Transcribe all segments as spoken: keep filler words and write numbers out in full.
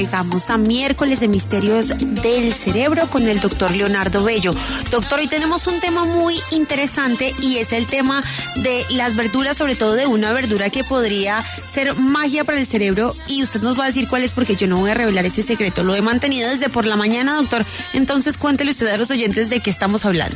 Llegamos a miércoles de Misterios del Cerebro con el doctor Leonardo Bello. Doctor, hoy tenemos un tema muy interesante y es el tema de las verduras, sobre todo de una verdura que podría ser magia para el cerebro, y usted nos va a decir cuál es, porque yo no voy a revelar ese secreto. Lo he mantenido desde por la mañana, doctor. Entonces cuéntele usted a los oyentes de qué estamos hablando.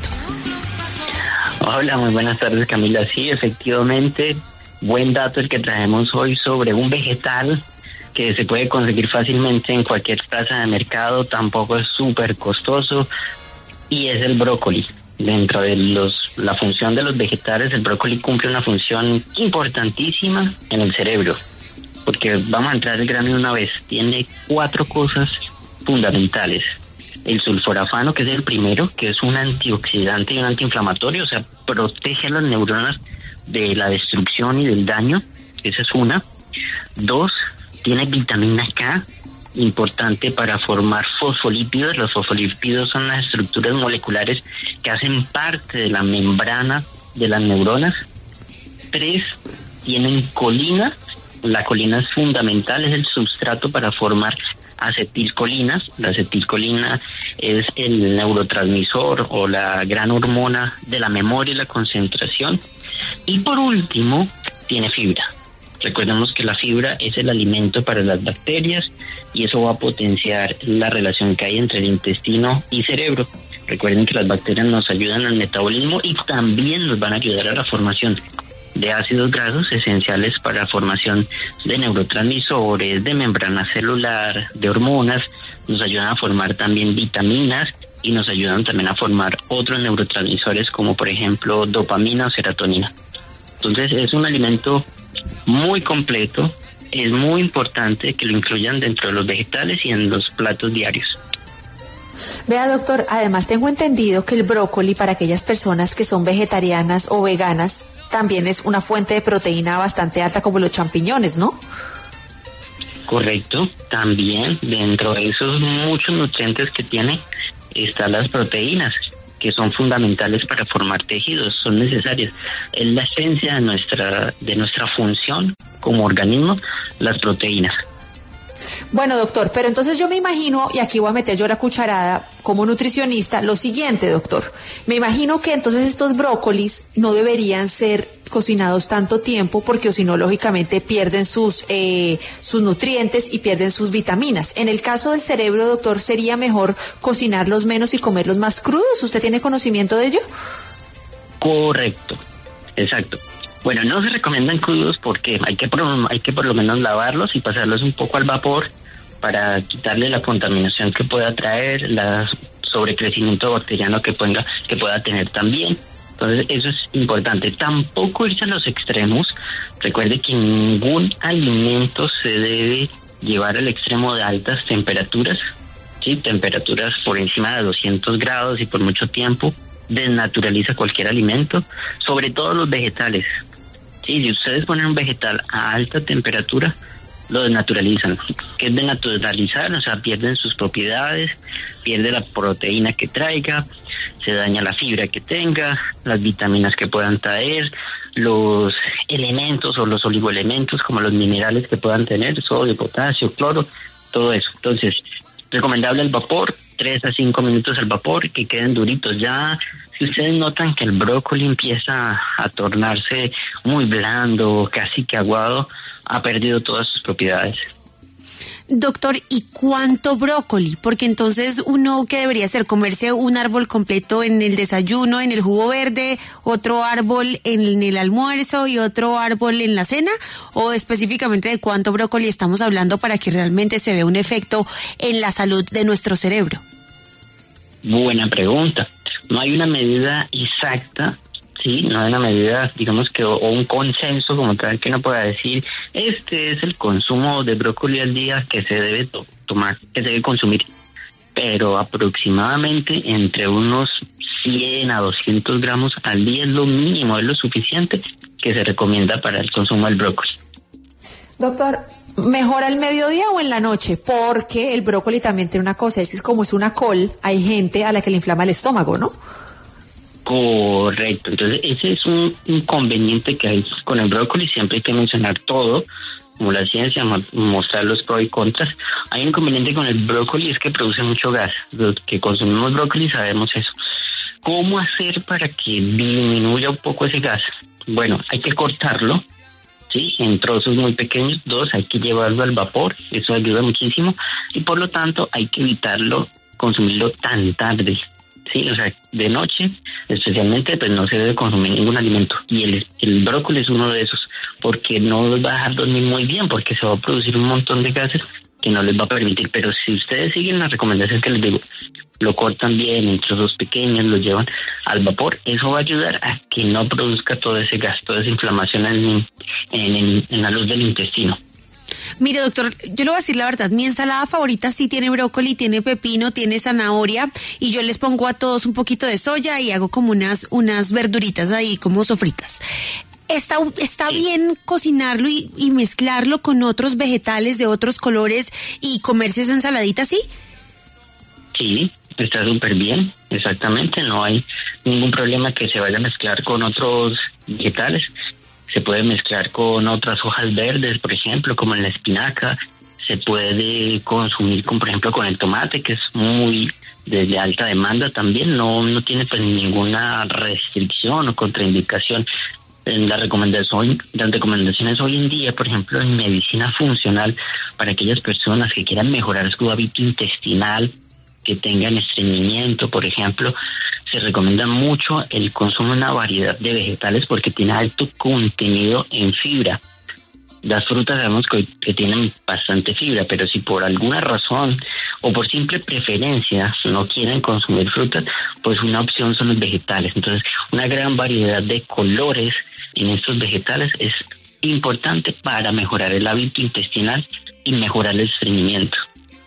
Hola, muy buenas tardes, Camila. Sí, efectivamente, buen dato el que traemos hoy sobre un vegetal que se puede conseguir fácilmente en cualquier plaza de mercado, tampoco es súper costoso, y es el brócoli. Dentro de los la función de los vegetales, el brócoli cumple una función importantísima en el cerebro, porque vamos a entrar al grano de una vez. Tiene cuatro cosas fundamentales. El sulforafano, que es el primero, que es un antioxidante y un antiinflamatorio, o sea, protege a las neuronas de la destrucción y del daño. Esa es una. Dos, tiene vitamina K, importante para formar fosfolípidos. Los fosfolípidos son las estructuras moleculares que hacen parte de la membrana de las neuronas. Tres, tienen colina. La colina es fundamental, es el sustrato para formar acetilcolinas. La acetilcolina es el neurotransmisor o la gran hormona de la memoria y la concentración. Y por último, tiene fibra. Recordemos que la fibra es el alimento para las bacterias y eso va a potenciar la relación que hay entre el intestino y cerebro. Recuerden que las bacterias nos ayudan al metabolismo y también nos van a ayudar a la formación de ácidos grasos esenciales para la formación de neurotransmisores, de membrana celular, de hormonas. Nos ayudan a formar también vitaminas y nos ayudan también a formar otros neurotransmisores como por ejemplo dopamina o serotonina. Entonces es un alimento muy completo, es muy importante que lo incluyan dentro de los vegetales y en los platos diarios. Vea, doctor, además tengo entendido que el brócoli, para aquellas personas que son vegetarianas o veganas, también es una fuente de proteína bastante alta, como los champiñones, ¿no? Correcto, también dentro de esos muchos nutrientes que tiene están las proteínas, que son fundamentales para formar tejidos, son necesarias. Es la esencia de nuestra de nuestra función como organismo, las proteínas. Bueno, doctor, pero entonces yo me imagino, y aquí voy a meter yo la cucharada como nutricionista, lo siguiente, doctor. Me imagino que entonces estos brócolis no deberían ser cocinados tanto tiempo, porque o si no, lógicamente pierden sus eh, sus nutrientes y pierden sus vitaminas. En el caso del cerebro, doctor, ¿sería mejor cocinarlos menos y comerlos más crudos? ¿Usted tiene conocimiento de ello? Correcto, exacto. Bueno, no se recomiendan crudos porque hay que, hay que por lo menos lavarlos y pasarlos un poco al vapor para quitarle la contaminación que pueda traer, el sobrecrecimiento bacteriano que pueda, que pueda tener también. Entonces eso es importante. Tampoco irse a los extremos. Recuerde que ningún alimento se debe llevar al extremo de altas temperaturas, ¿sí? Temperaturas por encima de doscientos grados y por mucho tiempo desnaturaliza cualquier alimento, sobre todo los vegetales. Sí, si ustedes ponen un vegetal a alta temperatura, lo desnaturalizan. ¿Qué es desnaturalizar? O sea, pierden sus propiedades, pierde la proteína que traiga, se daña la fibra que tenga, las vitaminas que puedan traer, los elementos o los oligoelementos como los minerales que puedan tener, sodio, potasio, cloro, todo eso. Entonces, recomendable el vapor, tres a cinco minutos al vapor, que queden duritos. Ya, si ustedes notan que el brócoli empieza a tornarse muy blando, casi que aguado, ha perdido todas sus propiedades. Doctor, ¿y cuánto brócoli? Porque entonces uno, ¿qué debería hacer? ¿Comerse un árbol completo en el desayuno, en el jugo verde, otro árbol en el almuerzo y otro árbol en la cena? ¿O específicamente de cuánto brócoli estamos hablando para que realmente se vea un efecto en la salud de nuestro cerebro? Buena pregunta. No hay una medida exacta, sí, no hay una medida, digamos que, o, o un consenso como tal que uno pueda decir, este es el consumo de brócoli al día que se debe to- tomar, que se debe consumir. Pero aproximadamente entre unos cien a doscientos gramos al día es lo mínimo, es lo suficiente que se recomienda para el consumo del brócoli. Doctor, ¿mejor al mediodía o en la noche? Porque el brócoli también tiene una cosa, es que como es una col, hay gente a la que le inflama el estómago, ¿no? Correcto, entonces ese es un inconveniente que hay con el brócoli, siempre hay que mencionar todo, como la ciencia, mo- mostrar los pros y contras. Hay un inconveniente con el brócoli, es que produce mucho gas. Los que consumimos brócoli sabemos eso. ¿Cómo hacer para que disminuya un poco ese gas? Bueno, hay que cortarlo, ¿sí? En trozos muy pequeños. Dos, hay que llevarlo al vapor, eso ayuda muchísimo. Y por lo tanto, hay que evitarlo, consumirlo tan tarde. Sí, o sea, de noche, especialmente, pues no se debe consumir ningún alimento. Y el, el brócoli es uno de esos, porque no los va a dejar dormir muy bien, porque se va a producir un montón de gases que no les va a permitir. Pero si ustedes siguen las recomendaciones que les digo, lo cortan bien en trozos pequeños, lo llevan al vapor, eso va a ayudar a que no produzca todo ese gas, toda esa inflamación en, en, en, en la luz del intestino. Mire, doctor, yo le voy a decir la verdad, mi ensalada favorita sí tiene brócoli, tiene pepino, tiene zanahoria, y yo les pongo a todos un poquito de soya y hago como unas, unas verduritas ahí como sofritas. ¿Está, está bien cocinarlo y, y mezclarlo con otros vegetales de otros colores y comerse esa ensaladita así? Sí, está súper bien, exactamente, no hay ningún problema que se vaya a mezclar con otros vegetales. Se puede mezclar con otras hojas verdes, por ejemplo, como en la espinaca. Se puede consumir, con, por ejemplo, con el tomate, que es muy de, de alta demanda también. No, no tiene pues ninguna restricción o contraindicación. En la recomendación, las recomendaciones hoy en día, por ejemplo, en medicina funcional, para aquellas personas que quieran mejorar su hábito intestinal, que tengan estreñimiento, por ejemplo, se recomienda mucho el consumo de una variedad de vegetales porque tiene alto contenido en fibra. Las frutas sabemos que, que tienen bastante fibra, pero si por alguna razón o por simple preferencia no quieren consumir frutas, pues una opción son los vegetales. Entonces, una gran variedad de colores en estos vegetales es importante para mejorar el hábito intestinal y mejorar el estreñimiento.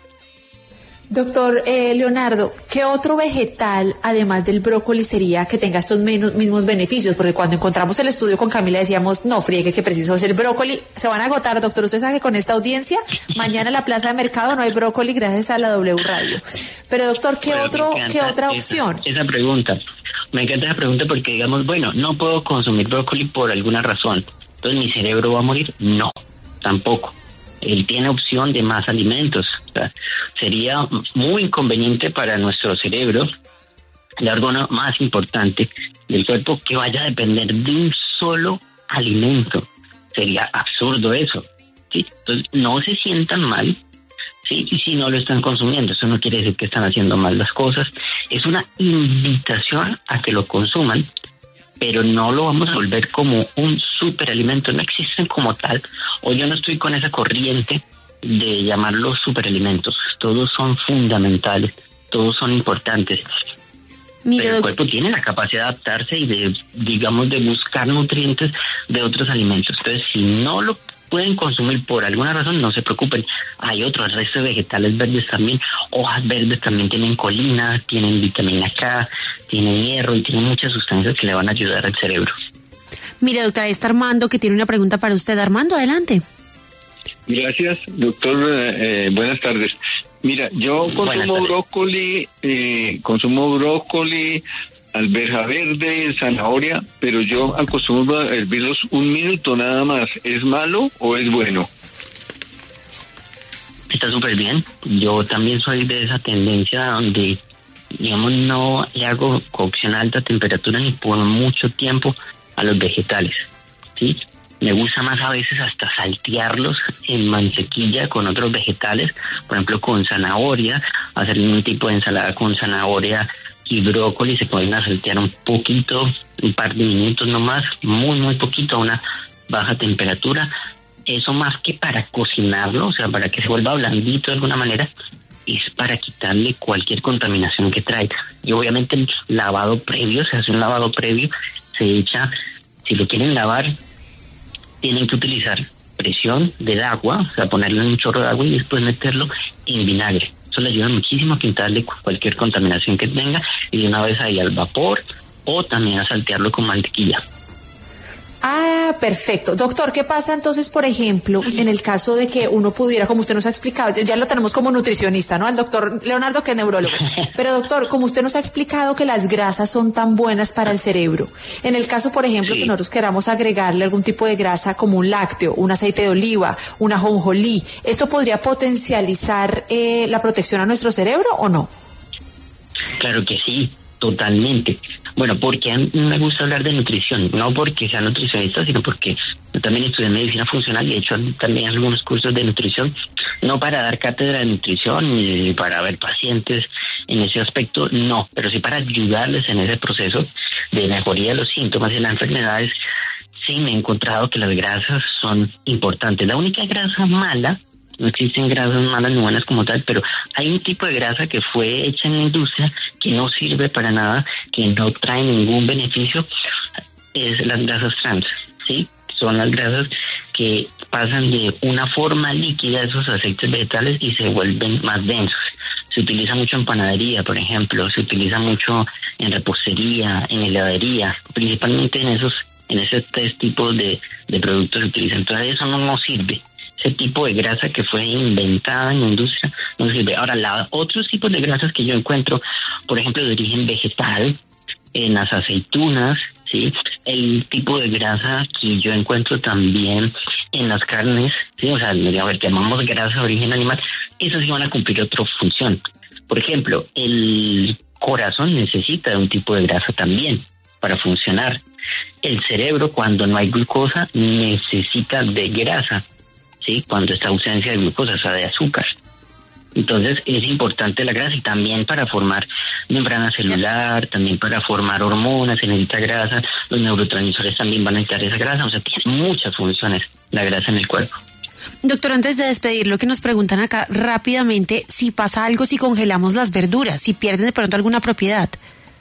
Doctor eh, Leonardo, ¿qué otro vegetal, además del brócoli, sería que tenga estos menos, mismos beneficios? Porque cuando encontramos el estudio con Camila decíamos, no, friegue, que preciso es el brócoli. Se van a agotar, doctor. Usted sabe que con esta audiencia, mañana en la plaza de mercado no hay brócoli gracias a la W Radio. Pero, doctor, ¿qué, bueno, otro, ¿qué otra opción? Esa, esa pregunta, me encanta esa pregunta porque, digamos, bueno, no puedo consumir brócoli por alguna razón. Entonces, ¿mi cerebro va a morir? No, tampoco. Él tiene opción de más alimentos. O sea, sería muy inconveniente para nuestro cerebro, el órgano más importante del cuerpo, que vaya a depender de un solo alimento. Sería absurdo eso, ¿sí? Entonces, no se sientan mal, ¿sí? Y si no lo están consumiendo, eso no quiere decir que están haciendo mal las cosas. Es una invitación a que lo consuman, pero no lo vamos a volver como un superalimento. No existen como tal, o yo no estoy con esa corriente de llamarlos superalimentos. Todos son fundamentales, todos son importantes. Mira, pero el cuerpo tiene la capacidad de adaptarse y de, digamos, de buscar nutrientes de otros alimentos. Entonces, si no lo pueden consumir por alguna razón, no se preocupen. Hay otros, el resto de vegetales verdes también. Hojas verdes también tienen colina, tienen vitamina K, tienen hierro y tienen muchas sustancias que le van a ayudar al cerebro. Mire, doctora, está Armando que tiene una pregunta para usted. Armando, adelante. Gracias, doctor. Eh, buenas tardes. Mira, yo consumo brócoli, eh, consumo brócoli, alberja verde, zanahoria, pero yo acostumbro a hervirlos un minuto nada más. ¿Es malo o es bueno? Está súper bien. Yo también soy de esa tendencia donde, digamos, no le hago cocción a alta temperatura ni por mucho tiempo a los vegetales, ¿sí? Me gusta más a veces hasta saltearlos en mantequilla con otros vegetales, por ejemplo con zanahoria, hacer un tipo de ensalada con zanahoria y brócoli, se pueden saltear un poquito, un par de minutos nomás, muy muy poquito a una baja temperatura. Eso más que para cocinarlo, o sea, para que se vuelva blandito de alguna manera, es para quitarle cualquier contaminación que traiga. Y obviamente el lavado previo, se hace un lavado previo, se echa, si lo quieren lavar, tienen que utilizar presión del agua, o sea, ponerle un chorro de agua y después meterlo en vinagre. Eso le ayuda muchísimo a quitarle cualquier contaminación que tenga y de una vez ahí al vapor o también a saltearlo con mantequilla. Ah, perfecto. Doctor, ¿qué pasa entonces, por ejemplo, en el caso de que uno pudiera, como usted nos ha explicado, ya lo tenemos como nutricionista, ¿no? Al doctor Leonardo, que es neurólogo. Pero doctor, como usted nos ha explicado que las grasas son tan buenas para el cerebro, en el caso, por ejemplo, sí. que nosotros queramos agregarle algún tipo de grasa como un lácteo, un aceite de oliva, una ajonjolí, ¿esto podría potencializar eh, la protección a nuestro cerebro o no? Claro que sí, totalmente. Bueno, porque a mí me gusta hablar de nutrición, no porque sea nutricionista, sino porque yo también estudié medicina funcional y he hecho también algunos cursos de nutrición, no para dar cátedra de nutrición ni para ver pacientes en ese aspecto, no, pero sí para ayudarles en ese proceso de mejoría de los síntomas y las enfermedades. Sí, me he encontrado que las grasas son importantes. La única grasa mala, no existen grasas malas ni buenas como tal, pero hay un tipo de grasa que fue hecha en la industria que no sirve para nada, que no trae ningún beneficio, es las grasas trans, ¿sí? Son las grasas que pasan de una forma líquida, esos aceites vegetales, y se vuelven más densos. Se utiliza mucho en panadería, por ejemplo, se utiliza mucho en repostería, en heladería, principalmente en esos, en esos tres tipos de, de productos se utiliza. Entonces eso no nos sirve. Ese tipo de grasa que fue inventada en la industria no sirve. Ahora, la, otros tipos de grasas que yo encuentro, por ejemplo, de origen vegetal, en las aceitunas, ¿sí? El tipo de grasa que yo encuentro también en las carnes, ¿sí? O sea, a ver, llamamos grasa de origen animal, esas sí van a cumplir otra función. Por ejemplo, el corazón necesita de un tipo de grasa también para funcionar. El cerebro, cuando no hay glucosa, necesita de grasa, ¿sí? Cuando está ausencia de glucosa, o sea, de azúcar. Entonces es importante la grasa, y también para formar membrana celular, también para formar hormonas se necesita grasa, los neurotransmisores también van a necesitar esa grasa, o sea, tiene muchas funciones la grasa en el cuerpo. Doctor, antes de despedir, lo que nos preguntan acá rápidamente, si pasa algo si congelamos las verduras, si pierden de pronto alguna propiedad.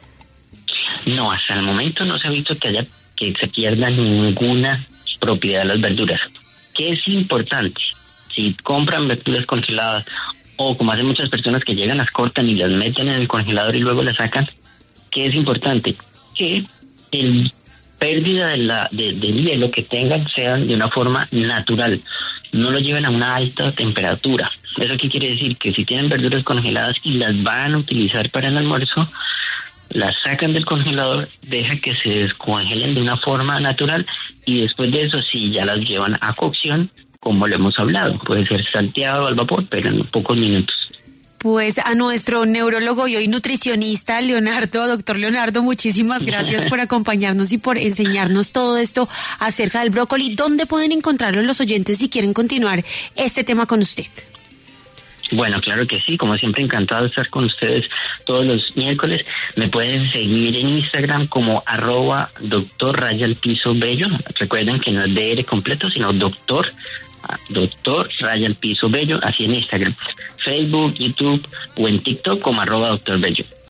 No, hasta el momento no se ha visto que haya que se pierda ninguna propiedad de las verduras. ¿Qué es importante? Si compran verduras congeladas, o como hacen muchas personas que llegan, las cortan y las meten en el congelador y luego las sacan, ¿qué es importante? Que el pérdida de la de, del hielo que tengan sean de una forma natural, no lo lleven a una alta temperatura. ¿Eso qué quiere decir? Que si tienen verduras congeladas y las van a utilizar para el almuerzo, las sacan del congelador, deja que se descongelen de una forma natural, y después de eso sí ya las llevan a cocción, como lo hemos hablado. Puede ser salteado al vapor, pero en pocos minutos. Pues a nuestro neurólogo y hoy nutricionista Leonardo, doctor Leonardo, muchísimas gracias por acompañarnos y por enseñarnos todo esto acerca del brócoli. ¿Dónde pueden encontrarlo los oyentes si quieren continuar este tema con usted? Bueno, claro que sí, como siempre encantado de estar con ustedes todos los miércoles. Me pueden seguir en Instagram como arroba doctor raya al piso bello. Recuerden que no es D R completo, sino doctor, doctor raya al piso bello, así en Instagram, Facebook, YouTube o en TikTok como arroba doctor bello.